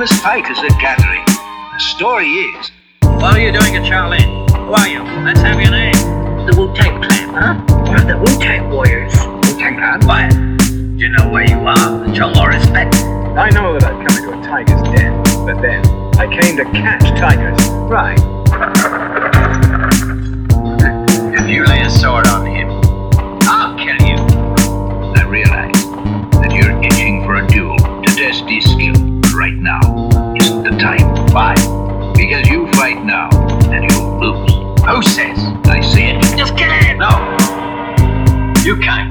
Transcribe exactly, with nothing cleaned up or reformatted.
Tigers fighters are gathering. The story is... What are you doing at Shaolin? Who are you? Let's have your name. The Wu-Tang Clan, huh? We're the Wu-Tang Warriors. Wu-Tang Clan? Quiet. Do you know where you are? Show more respect. I know that I've come into a tiger's den, but then I came to catch tigers. Right. If you lay a sword on him, I'll kill you. I realize that you're itching for a duel to test his skill. Right now isn't the time. Why? Because you fight now and you'll lose. Who says? I see it. Just kill him! No! You can't